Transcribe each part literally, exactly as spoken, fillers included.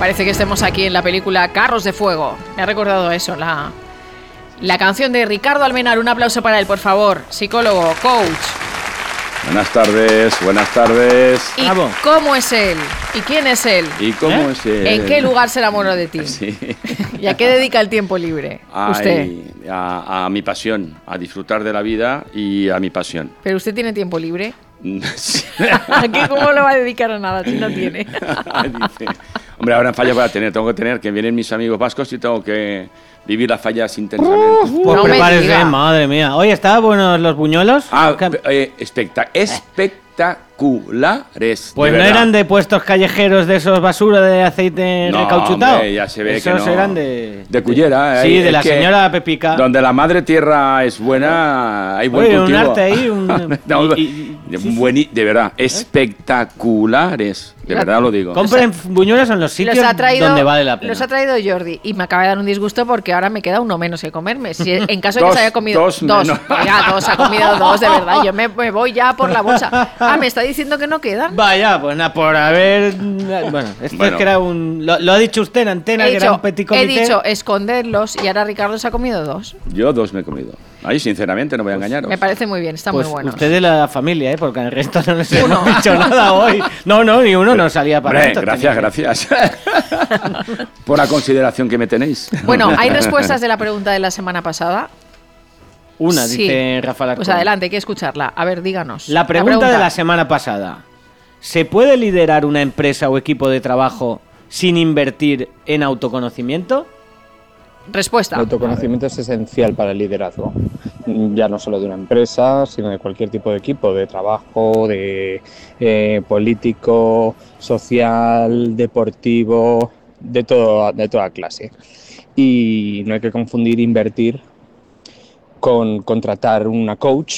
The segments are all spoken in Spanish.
parece que estemos aquí en la película Carros de Fuego. Me ha recordado eso, la, la canción de Ricardo Almenar. Un aplauso para él, por favor. Psicólogo, coach. Buenas tardes, buenas tardes. ¿Y Bravo. cómo es él? ¿Y quién es él? ¿Y cómo ¿Eh? es él? ¿En qué lugar se enamoró de ti? Sí. ¿Y a qué dedica el tiempo libre Ay, usted? A, a mi pasión, a disfrutar de la vida y a mi pasión. ¿Pero usted tiene tiempo libre? Sí. ¿Qué, ¿Cómo lo va a dedicar a nada si no tiene? Dice, hombre, ahora falla para tener, tengo que tener, que vienen mis amigos vascos y tengo que vivir las fallas intensamente. Uh, pues no prepárese, madre mía. Oye, ¿estaban buenos los buñuelos? Ah, eh, espectac espectaculares. Pues no eran de puestos callejeros de esos basura de aceite no, recauchutado. Hombre, ya se ve esos que no. eran de... De Cullera. Sí, eh, de la señora Pepica. Donde la madre tierra es buena, hay buen Oye, cultivo. un arte ahí. Un, no, y, y, de, sí, bueni, de verdad, ¿eh? Espectaculares. De verdad lo digo. Compren buñuelos en los sitios los ha traído, donde vale la pena. Los ha traído Jordi y me acaba de dar un disgusto porque ahora me queda uno menos que comerme. Si en caso de dos, que se haya comido dos, dos, ya, dos, ha comido dos, de verdad. Yo me, me voy ya por la bolsa. Ah, me está diciendo que no quedan. Vaya, pues nada, por haber. Bueno, esto bueno. es que era un. Lo, lo ha dicho usted en antena, he que dicho, era un petit comité. He dicho esconderlos y ahora Ricardo se ha comido dos. Yo dos me he comido. Ahí, sinceramente, no voy a pues engañaros. Me parece muy bien, está pues muy bueno. Usted de la familia, ¿eh? Porque el resto no les hemos dicho nada hoy. No, no, ni uno no salía para Hombre, esto. Gracias, gracias. Por la consideración que me tenéis. Bueno, ¿hay respuestas de la pregunta de la semana pasada? Una, sí. dice Rafa Larcón. Pues adelante, hay que escucharla. A ver, díganos. La pregunta, la pregunta de la semana pasada. ¿Se puede liderar una empresa o equipo de trabajo sin invertir en autoconocimiento? Respuesta. El autoconocimiento es esencial para el liderazgo, ya no solo de una empresa, sino de cualquier tipo de equipo, de trabajo, de eh, político, social, deportivo, de, todo, de toda clase. Y no hay que confundir invertir con contratar una coach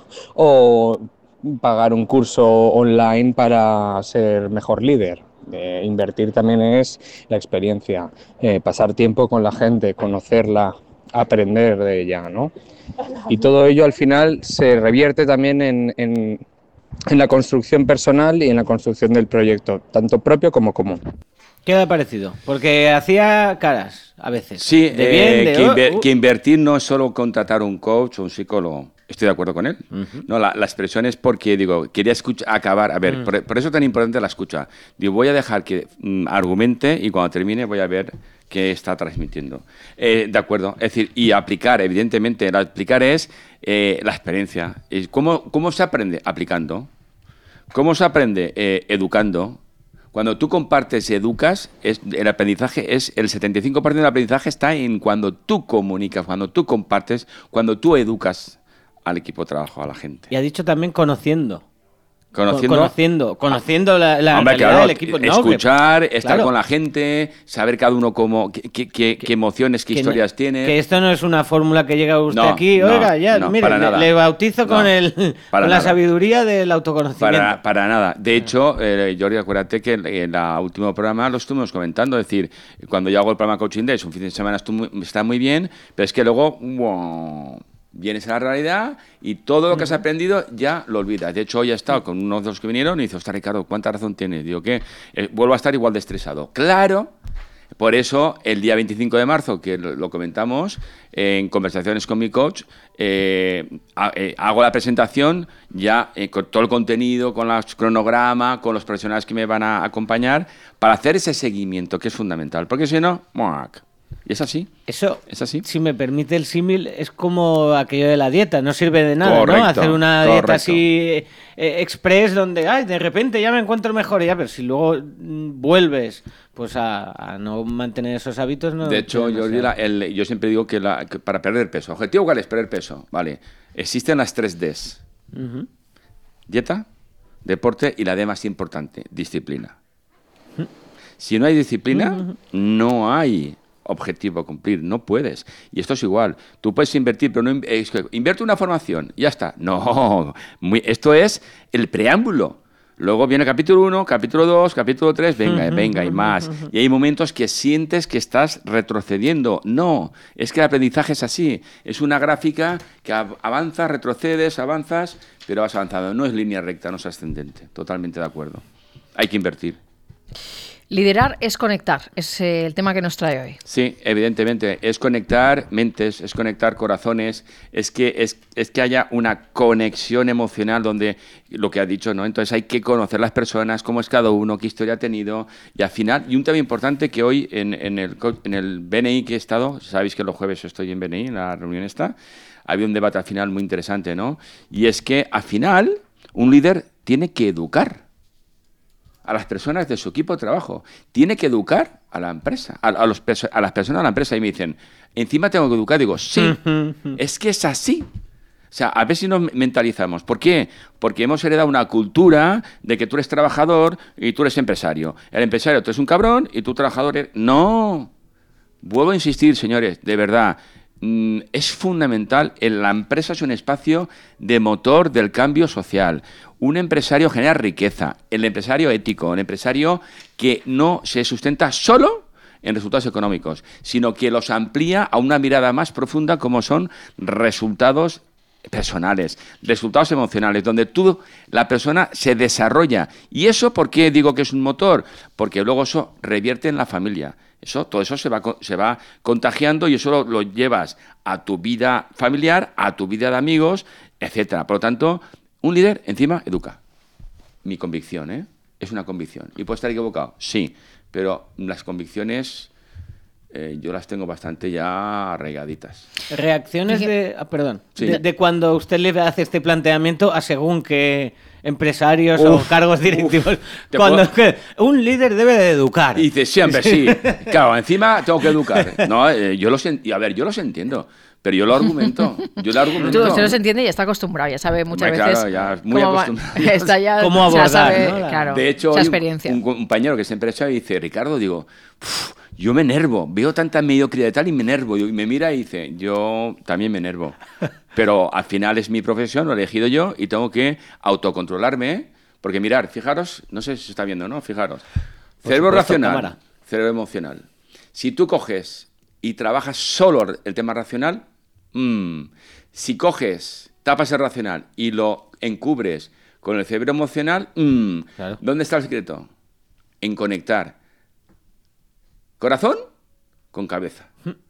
o pagar un curso online para ser mejor líder. Eh, invertir también es la experiencia, eh, pasar tiempo con la gente, conocerla, aprender de ella, ¿no? Y todo ello al final se revierte también en, en, en la construcción personal y en la construcción del proyecto, tanto propio como común. ¿Qué le ha parecido? Porque hacía caras a veces. Sí, de eh, bien, de que, inver uh. que invertir no es solo contratar un coach o un psicólogo. Estoy de acuerdo con él. Uh-huh. No, la, la expresión es porque, digo, quería escuchar, acabar. A ver, uh-huh. por, por eso es tan importante la escucha. Digo, voy a dejar que mm, argumente y cuando termine voy a ver qué está transmitiendo. Eh, de acuerdo. Es decir, y aplicar, evidentemente, la aplicar es eh, la experiencia. ¿Cómo, ¿Cómo se aprende? Aplicando. ¿Cómo se aprende? Eh, educando. Cuando tú compartes y educas, es, el aprendizaje es el setenta y cinco por ciento del aprendizaje está en cuando tú comunicas, cuando tú compartes, cuando tú educas al equipo de trabajo, a la gente. Y ha dicho también conociendo. Conociendo, conociendo, conociendo la, la hombre, realidad claro, del equipo. No, escuchar, que, estar claro. con la gente, saber cada uno cómo, qué, qué, qué, qué emociones, qué que historias no, tiene. Que esto no es una fórmula que llega usted no, aquí, no, oiga, ya, no, mire, le, le bautizo no, con, el, con la nada. sabiduría del autoconocimiento. Para, para nada. De hecho, eh, Jordi, acuérdate que en el último programa lo estuvimos comentando, es decir, cuando yo hago el programa Coaching Days, un fin de semana está muy bien, pero es que luego... Wow, vienes a la realidad y todo lo que has aprendido ya lo olvidas. De hecho, hoy he estado con unos de los que vinieron y dice, ostras, Ricardo, ¿cuánta razón tienes? Digo, que eh, vuelvo a estar igual de estresado. Claro, por eso el día veinticinco de marzo, que lo, lo comentamos, eh, en conversaciones con mi coach, eh, ha, eh, hago la presentación ya eh, con todo el contenido, con el cronograma, con los profesionales que me van a acompañar, para hacer ese seguimiento, que es fundamental. Porque si no, ¡muac! ¿Y es así? Eso, ¿Es así? Si me permite el símil, es como aquello de la dieta, no sirve de nada, correcto, ¿no? Hacer una correcto. dieta así eh, express donde, ay, de repente ya me encuentro mejor, ya, pero si luego mm, vuelves pues a, a no mantener esos hábitos, no. De hecho, yo, la, el, yo siempre digo que, la, que para perder peso, objetivo cuál es perder peso, vale. Existen las tres Ds: uh-huh. dieta, deporte y la D más importante, disciplina. Uh-huh. Si no hay disciplina, uh-huh. no hay objetivo a cumplir, no puedes. Y esto es igual. Tú puedes invertir, pero no es que invierte una formación, ya está. No, muy, esto es el preámbulo. Luego viene capítulo uno, capítulo dos, capítulo tres, venga, venga y más. Y hay momentos que sientes que estás retrocediendo. No, es que el aprendizaje es así. Es una gráfica que avanzas, retrocedes, avanzas, pero vas avanzando. No es línea recta, no es ascendente. Totalmente de acuerdo. Hay que invertir. Liderar es conectar, es eh, el tema que nos trae hoy. Sí, evidentemente, es conectar mentes, es conectar corazones, es que, es, es que haya una conexión emocional donde, lo que ha dicho, ¿no? Entonces hay que conocer las personas, cómo es cada uno, qué historia ha tenido, y al final, y un tema importante que hoy en, en, el, en el B N I que he estado, sabéis que los jueves estoy en B N I, en la reunión esta, había un debate al final muy interesante, ¿no? Y es que al final un líder tiene que educar a las personas de su equipo de trabajo. Tiene que educar a la empresa, a, a, los, a las personas de la empresa. Y me dicen, encima tengo que educar. Digo, sí, es que es así. O sea, a ver si nos mentalizamos. ¿Por qué? Porque hemos heredado una cultura de que tú eres trabajador y tú eres empresario. El empresario, tú eres un cabrón y tú trabajador eres... No. Vuelvo a insistir, señores, de verdad. Es fundamental, la empresa es un espacio de motor del cambio social. Un empresario genera riqueza, el empresario ético, el empresario que no se sustenta solo en resultados económicos, sino que los amplía a una mirada más profunda como son resultados personales, resultados emocionales, donde tú, la persona se desarrolla. ¿Y eso por qué digo que es un motor? Porque luego eso revierte en la familia. Eso, todo eso se va, se va contagiando y eso lo, lo llevas a tu vida familiar, a tu vida de amigos, etcétera. Por lo tanto, un líder, encima, educa. Mi convicción, ¿eh? Es una convicción. ¿Y puede estar equivocado? Sí, pero las convicciones eh, yo las tengo bastante ya arraigaditas. Reacciones de... Ah, perdón. Sí. De, de cuando usted le hace este planteamiento a según qué empresarios Uf, o cargos directivos. Uf, Cuando puedo... un líder debe de educar. Y dice, siempre sí. Claro, encima tengo que educar. No, eh, yo los en... a ver, yo los entiendo. Pero yo lo argumento, yo lo argumento. Tú, usted los entiende y está acostumbrado, ya sabe muchas Hombre, veces. Claro, ya es muy acostumbrado. Va, está ya, cómo abordar, sabe, ¿no? Claro, de hecho, esa hay experiencia. un, un compañero que es empresario y dice, Ricardo, digo, yo me enervo, veo tanta mediocridad y tal y me enervo. Y me mira y dice, yo también me enervo. Pero al final es mi profesión, lo he elegido yo y tengo que autocontrolarme. Porque mirar, fijaros, no sé si se está viendo, ¿no? Fijaros. Por Cerebro supuesto, racional, cámara. cerebro emocional. Si tú coges y trabajas solo el tema racional, mmm, si coges, tapas el racional y lo encubres con el cerebro emocional, mmm, Claro. ¿dónde está el secreto? En conectar corazón con cabeza.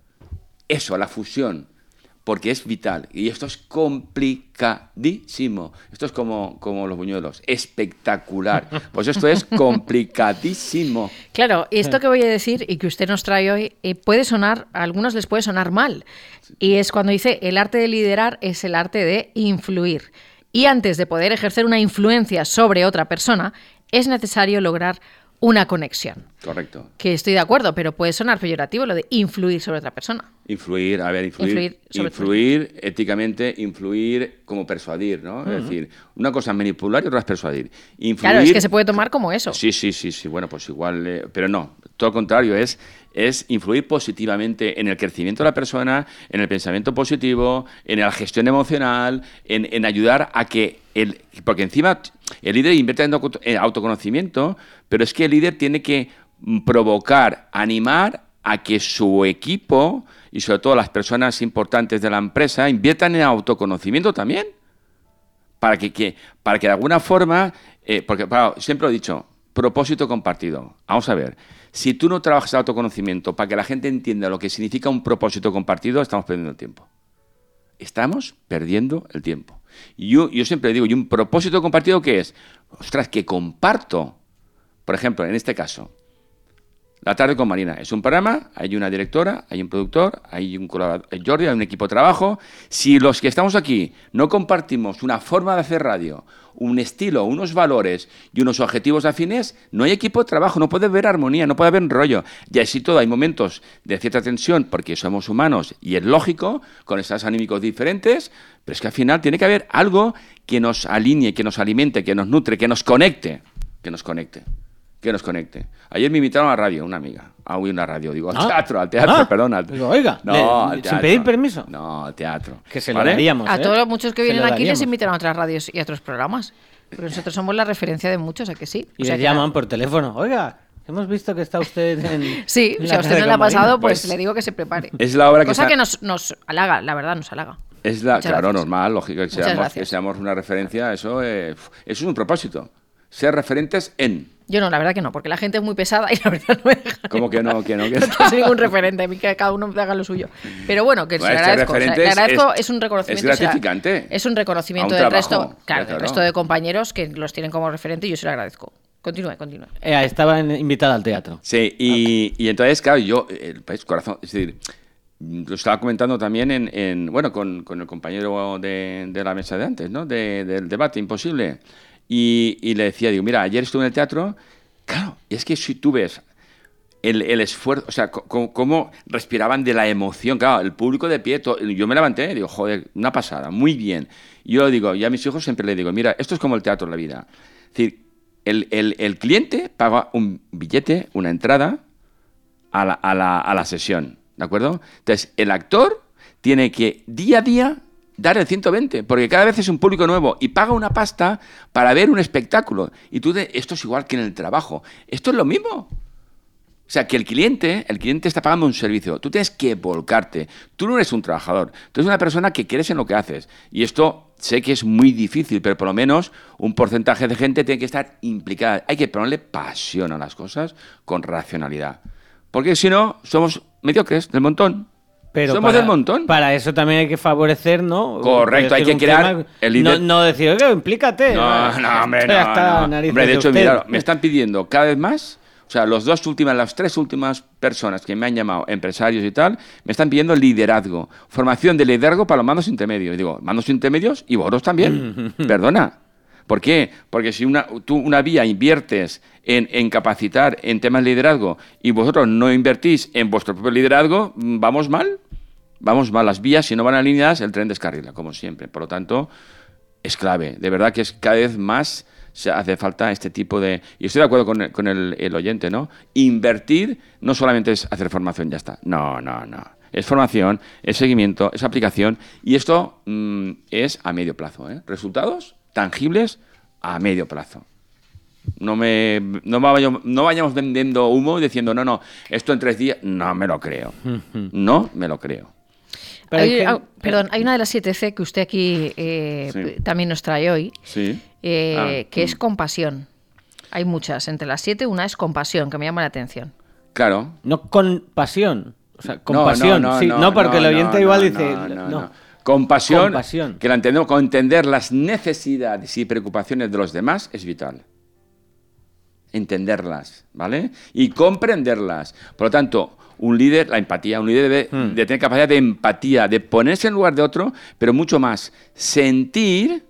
Eso, la fusión. Porque es vital. Y esto es complicadísimo. Esto es como, como los buñuelos. Espectacular. Pues esto es complicadísimo. Claro, esto que voy a decir y que usted nos trae hoy eh, puede sonar, a algunos les puede sonar mal. Y es cuando dice, el arte de liderar es el arte de influir. Y antes de poder ejercer una influencia sobre otra persona, es necesario lograr una conexión. Correcto. Que estoy de acuerdo, pero puede sonar peyorativo lo de influir sobre otra persona. Influir, a ver, influir, Influir influir, sobre influir éticamente, influir como persuadir, ¿no? Uh-huh. Es decir, una cosa es manipular y otra es persuadir. Influir, claro, es que se puede tomar como eso. Sí, sí, sí, sí, bueno, pues igual, eh, pero no, todo lo contrario, es, es influir positivamente en el crecimiento de la persona, en el pensamiento positivo, en la gestión emocional, en, en ayudar a que, el, porque encima el líder invierte en autoconocimiento, pero es que el líder tiene que provocar, animar a que su equipo y sobre todo las personas importantes de la empresa inviertan en autoconocimiento también. Para que, que, para que de alguna forma, eh, porque claro, siempre lo he dicho, propósito compartido. Vamos a ver, si tú no trabajas el autoconocimiento para que la gente entienda lo que significa un propósito compartido, estamos perdiendo el tiempo. Estamos perdiendo el tiempo. Y yo, yo siempre digo, ¿y un propósito compartido qué es? Ostras, que comparto. Por ejemplo, en este caso, La tarde con Marina. Es un programa, hay una directora, hay un productor, hay un colaborador, Jordi, hay un equipo de trabajo. Si los que estamos aquí no compartimos una forma de hacer radio, un estilo, unos valores y unos objetivos afines, no hay equipo de trabajo, no puede haber armonía, no puede haber rollo. Y así todo, hay momentos de cierta tensión porque somos humanos y es lógico, con estados anímicos diferentes, pero es que al final tiene que haber algo que nos alinee, que nos alimente, que nos nutre, que nos conecte, que nos conecte. Que nos conecte. Ayer me invitaron a la radio, una amiga. Ah, uy, una radio, digo, al ¿Ah? teatro, al teatro, Ah, perdón. Al... Pero, oiga, no, le- al sin teatro. pedir permiso. No, al teatro. Que se lo ¿Vale? daríamos, A ¿eh? todos los muchos que Se vienen lo aquí les daríamos. invitan a otras radios y a otros programas. Porque nosotros somos la referencia de muchos, ¿a que sí? Y O sea les que llaman nada. por teléfono. Oiga, hemos visto que está usted en... Sí, en si a usted tarde no le ha con Marina. pasado, pues, Pues- le digo que se prepare. Es la hora que Cosa está- que nos, nos halaga, la verdad, nos halaga. Es la, Muchas claro, gracias. normal, lógico, que Muchas seamos, gracias. que seamos una referencia, eso, eh, eso es un propósito. ser referentes en... Yo no, la verdad que no, porque la gente es muy pesada y la verdad no me deja. ¿Cómo que no? Que no, que No no. tengo ningún referente, a mí que cada uno haga lo suyo. Pero bueno, que Bueno, se le ser agradezco. O sea, le referentes agradezco, es- es, un reconocimiento. es o sea, gratificante. es un reconocimiento A un del trabajo, resto, claro, claro. del resto de compañeros que los tienen como referente y yo se lo agradezco. Continúe, continúe. Eh, estaba en- invitada al teatro. Sí, y, y entonces, claro, yo, el país corazón, es decir, lo estaba comentando también en, en bueno, con, con el compañero de, de la mesa de antes, ¿no? De- del debate imposible. Y, y le decía, digo, mira, ayer estuve en el teatro, claro, y es que si tú ves el, el esfuerzo, o sea, co- co- cómo respiraban de la emoción, claro, el público de pie, to- yo me levanté y digo, joder, una pasada, muy bien. Y yo digo, y a mis hijos siempre les digo, mira, esto es como el teatro en la vida. Es decir, el, el, el cliente paga un billete, una entrada a la, a, la, a la sesión, ¿de acuerdo? Entonces, el actor tiene que día a día dar el ciento veinte, porque cada vez es un público nuevo y paga una pasta para ver un espectáculo. Y tú, de, esto es igual que en el trabajo. Esto es lo mismo. O sea, que el cliente, el cliente está pagando un servicio. Tú tienes que volcarte. Tú no eres un trabajador. Tú eres una persona que crees en lo que haces. Y esto sé que es muy difícil, pero por lo menos un porcentaje de gente tiene que estar implicada. Hay que ponerle pasión a las cosas con racionalidad. Porque si no, somos mediocres del montón. Pero Somos para, del montón. Para eso también hay que favorecer, ¿no? Correcto, hay Decir que un crear tema- el líder- No, no decir, oye, implícate. No, no, hombre, Estoy no, hasta no. las narices Hombre, de hecho, usted. mira, me están pidiendo cada vez más, o sea, los dos últimas, las tres últimas personas que me han llamado, empresarios y tal, me están pidiendo liderazgo, formación de liderazgo para los mandos intermedios. Y digo, mandos intermedios y vosotros también. Perdona. ¿Por qué? Porque si una, tú una vía inviertes en, en capacitar en temas de liderazgo y vosotros no invertís en vuestro propio liderazgo, ¿vamos mal? Vamos mal. Las vías, si no van alineadas, el tren descarrila, como siempre. Por lo tanto, es clave. De verdad que es cada vez más se hace falta este tipo de... Y estoy de acuerdo con el, con el, el oyente, ¿no? Invertir no solamente es hacer formación, ya está. No, no, no. Es formación, es seguimiento, es aplicación. Y esto mmm, es a medio plazo, ¿eh? Resultados tangibles a medio plazo. No me no, vayamos, no vayamos vendiendo humo y diciendo, no, no, esto en tres días, no me lo creo. No me lo creo. Pero Hay- hay que- ah, perdón, hay una de las siete C que usted aquí eh, Sí. también nos trae hoy, Sí. eh, Ah, que mm. es compasión. Hay muchas. Entre las siete, una es compasión, que me llama la atención. Claro. No con pasión. O sea, con No, pasión. no, no, sí, no, no, porque no, el oyente no, igual no, dice. no, No, no, no. Compasión, Compasión. que la entendemos, con entender las necesidades y preocupaciones de los demás es vital. Entenderlas, ¿vale? Y comprenderlas. Por lo tanto, un líder, la empatía, un líder debe Hmm. de tener capacidad de empatía, de ponerse en lugar de otro, pero mucho más, sentir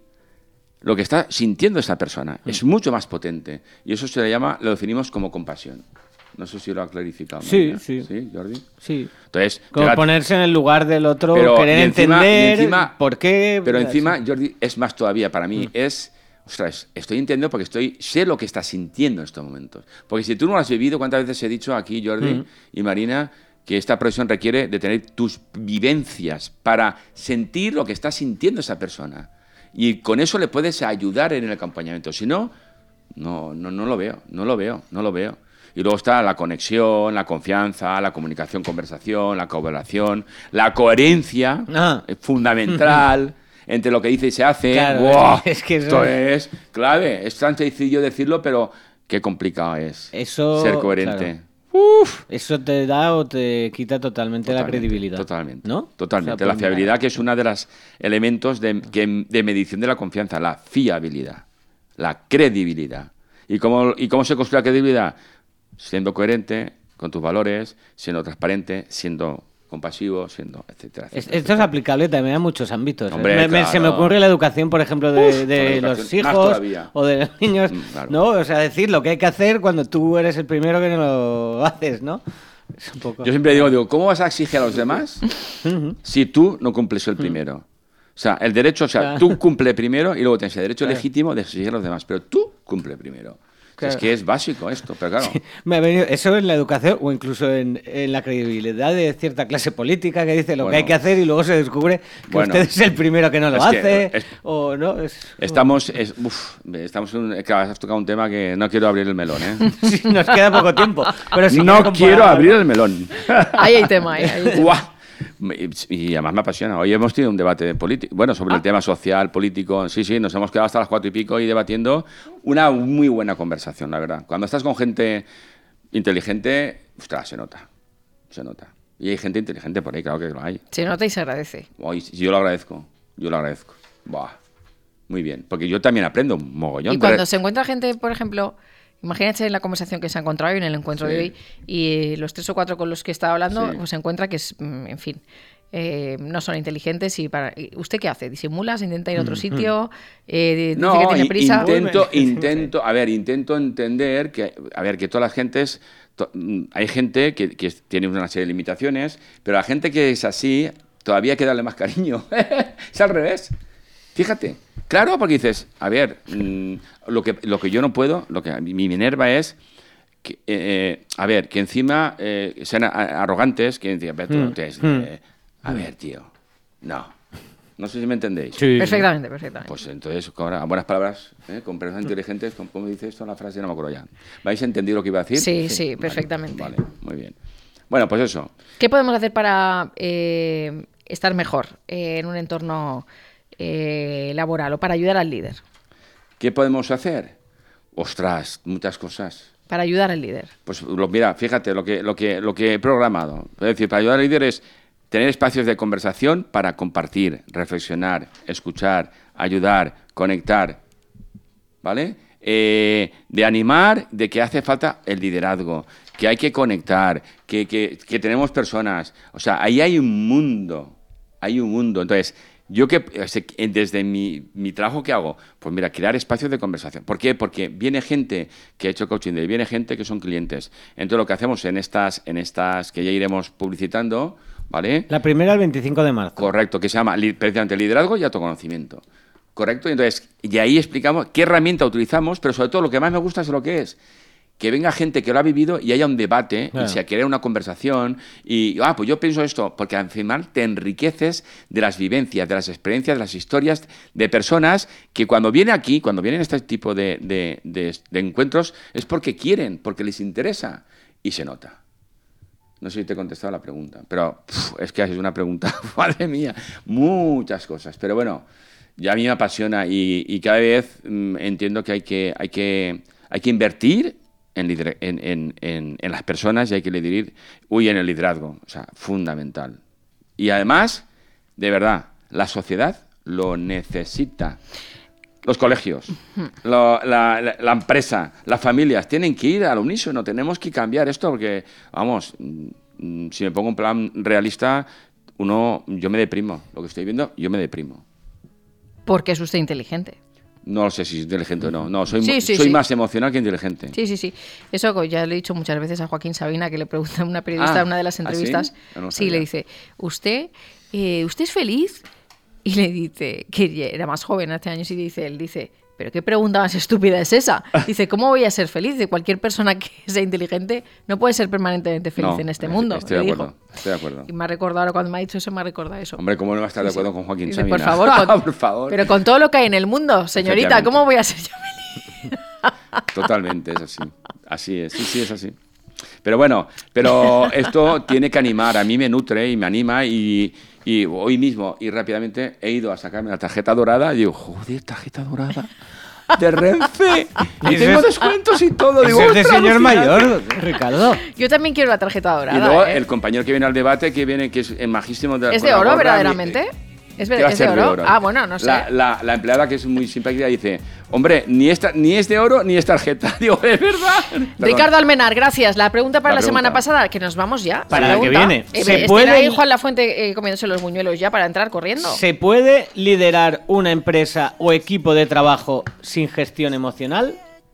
lo que está sintiendo esa persona. Hmm. Es mucho más potente. Y eso se le llama, lo definimos como compasión. No sé si lo ha clarificado. Sí, María. sí. ¿Sí, Jordi? Sí. Entonces, Como fíjate, ponerse en el lugar del otro, pero, querer y encima- entender y encima- por qué. Pero encima, Sí. Jordi, es más todavía para Mm. mí. Es, ostras, estoy entendiendo porque estoy sé lo que estás sintiendo en estos momentos. Porque si tú no lo has vivido, ¿cuántas veces he dicho aquí, Jordi Mm. y Marina, que esta profesión requiere de tener tus vivencias para sentir lo que está sintiendo esa persona? Y con eso le puedes ayudar en el acompañamiento. Si no, no, no, no lo veo, no lo veo, no lo veo. Y luego está la conexión, la confianza, la comunicación, conversación, la colaboración, la coherencia, Ah. eh, fundamental, entre lo que dice y se hace. Claro, ¡Buah! es que eso- Esto es clave. Es tan sencillo decirlo, pero qué complicado es Eso, ser coherente. claro. Uf. Eso te da o te quita totalmente, la Totalmente, credibilidad. Totalmente. ¿No? Totalmente. O sea, la pues, fiabilidad, que es uno de los elementos de, que- de medición de la confianza, la fiabilidad, la credibilidad. ¿Y cómo, ¿Y cómo se construye la credibilidad? Siendo coherente con tus valores, siendo transparente, siendo compasivo, siendo etcétera. Es- etcétera, esto es aplicable también a muchos ámbitos. ¿eh? Hombre, Me- me- Se me claro. ocurre la educación, por ejemplo, de, Uf, de con la los educación, más hijos todavía. o de los niños. Mm, claro. ¿No? O sea, decir lo que hay que hacer cuando tú eres el primero que no lo haces, ¿no? Es un poco... Yo siempre digo, digo, ¿cómo vas a exigir a los demás si tú no cumples el primero? O sea, el derecho, o sea, Claro. tú cumple primero y luego tienes el derecho Claro. legítimo de exigir a los demás, pero tú cumple primero. Claro. Es que es básico esto, pero claro. Me ha venido eso en la educación o incluso en, en la credibilidad de cierta clase política que dice lo Bueno. que hay que hacer y luego se descubre que Bueno. usted es el primero que no lo Es que hace es- o no. Es, Estamos, es, uf, estamos en un, claro, has tocado un tema que no quiero abrir el melón, ¿eh? Sí, nos queda poco tiempo. Pero si no quieres quiero comparar- abrir el melón. Ahí hay tema, ahí hay tema. Guau. Y además me apasiona. Hoy hemos tenido un debate político, bueno, sobre ah. el tema social, político. Sí, sí, nos hemos quedado hasta las cuatro y pico y debatiendo. Una muy buena conversación, la verdad. Cuando estás con gente inteligente, ostras, se nota. Se nota. Y hay gente inteligente por ahí, claro que lo hay. Se nota y se agradece. Hoy, yo lo agradezco. Yo lo agradezco. Buah. Muy bien. Porque yo también aprendo un mogollón. Y cuando pero... se encuentra gente, por ejemplo... Imagínate en la conversación que se ha encontrado hoy en el encuentro sí. de hoy y los tres o cuatro con los que estaba hablando, sí. pues se encuentra que es, en fin, eh, no son inteligentes y para ¿usted qué hace? ¿Disimula? ¿Se intenta ir a otro sitio? Eh, ¿Dice no, que tiene prisa? intento, intento, a ver, intento entender que, a ver, que todas las gentes, to, hay gente que, que tiene una serie de limitaciones, pero la gente que es así, todavía hay que darle más cariño. Es al revés. Fíjate. Claro, porque dices, a ver, mmm, lo que lo que yo no puedo, lo que mi, mi enerva es, que, eh, a ver, que encima eh, sean arrogantes, que digan, mm. eh, a ver, tío, no, no sé si me entendéis. Sí. Perfectamente, perfectamente. Pues entonces, ahora, buenas palabras, ¿eh? Con personas inteligentes, ¿cómo dice esto la frase? No me acuerdo ya. ¿Vais a entender lo que iba a decir? Sí, sí, sí perfectamente. Vale, vale, muy bien. Bueno, pues eso. ¿Qué podemos hacer para eh, estar mejor eh, en un entorno... Eh, laboral o para ayudar al líder? ¿Qué podemos hacer? Ostras, muchas cosas. Para ayudar al líder. Pues lo, mira, fíjate lo que, lo, que, lo que he programado. Es decir, para ayudar al líder es tener espacios de conversación para compartir, reflexionar, escuchar, ayudar, conectar. ¿Vale? Eh, de animar, de que hace falta el liderazgo, que hay que conectar, que, que, que tenemos personas. O sea, ahí hay un mundo. Hay un mundo. Entonces, yo que desde mi, mi trabajo que hago, pues mira, crear espacios de conversación. ¿Por qué? Porque viene gente que ha hecho coaching day, viene gente que son clientes. Entonces lo que hacemos en estas, en estas que ya iremos publicitando, ¿vale? La primera el veinticinco de marzo. Correcto, que se llama precisamente liderazgo y autoconocimiento. Correcto, y entonces, y ahí explicamos qué herramienta utilizamos, pero sobre todo lo que más me gusta es lo que es. Que venga gente que lo ha vivido y haya un debate claro. y se crea una conversación y, ah, pues yo pienso esto, porque al final te enriqueces de las vivencias, de las experiencias, de las historias de personas que cuando vienen aquí, cuando vienen este tipo de, de, de, de encuentros, es porque quieren, porque les interesa y se nota. No sé si te he contestado la pregunta, pero pff, es que es una pregunta, madre mía, muchas cosas. Pero bueno, ya a mí me apasiona y, y cada vez mmm, entiendo que hay que, hay que, hay que invertir En, lider- en, en, en, en las personas y hay que liderar, uy, en el liderazgo, o sea, fundamental. Y además, de verdad, la sociedad lo necesita. Los colegios, lo, la, la, la empresa, las familias tienen que ir al unísono, tenemos que cambiar esto porque, vamos, si me pongo un plan realista, uno, yo me deprimo, lo que estoy viendo, yo me deprimo. Porque es usted inteligente. No sé si es inteligente o no. No, soy, sí, sí, soy sí. más emocional que inteligente. Sí, sí, sí. Eso ya le he dicho muchas veces a Joaquín Sabina, que le pregunta a una periodista en ah, una de las entrevistas. ¿Ah, sí? No, no sí, le dice, ¿usted, eh, ¿usted es feliz? Y le dice, que era más joven hace años, y dice, él dice, ¿pero qué pregunta más estúpida es esa? Dice, ¿cómo voy a ser feliz? De cualquier persona que sea inteligente no puede ser permanentemente feliz no, en este mundo. Estoy de acuerdo, estoy de acuerdo. Y me ha recordado, ahora cuando me ha dicho eso, me ha recordado eso. Hombre, ¿cómo no va a estar de acuerdo sí, con Joaquín dice, Sabina? Por favor, con, por favor. Pero con todo lo que hay en el mundo, señorita, ¿cómo voy a ser yo feliz? Totalmente, es así. Así es, sí, sí, es así. Pero bueno, pero esto tiene que animar, a mí me nutre y me anima y, y hoy mismo y rápidamente he ido a sacarme la tarjeta dorada y digo, joder, tarjeta dorada de Renfe y tengo descuentos y todo. Digo, es de señor mayor, Ricardo. Yo también quiero la tarjeta dorada. Y luego ¿eh? el compañero que viene al debate, que viene, que es el majísimo de la ¿Es de oro, verdaderamente? ¿Es, ver, ¿es de, oro? de oro? Ah, bueno, no sé. La, la, la empleada, que es muy simpática, dice, hombre, ni, esta, ni es de oro ni es tarjeta. Digo, ¿es verdad? Perdón. Ricardo Almenar, gracias. La pregunta para la, la pregunta. semana pasada, que nos vamos ya. Para la que viene. Eh, ¿Se puede ahí Juan Lafuente eh, comiéndose los buñuelos ya para entrar corriendo? ¿Se puede liderar una empresa o equipo de trabajo sin gestión emocional?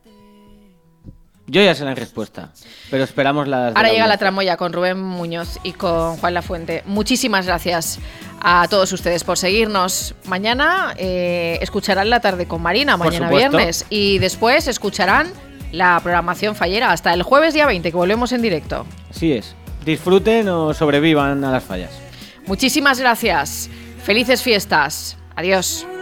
Yo ya sé la respuesta, pero esperamos la... Ahora la llega la tramoya con Rubén Muñoz y con Juan Lafuente. Muchísimas gracias a todos ustedes por seguirnos. Mañana eh, escucharán La Tarde con Marina, mañana viernes. Y después escucharán la programación fallera hasta el jueves día veinte, que volvemos en directo. Así es. Disfruten o sobrevivan a las fallas. Muchísimas gracias. Felices fiestas. Adiós.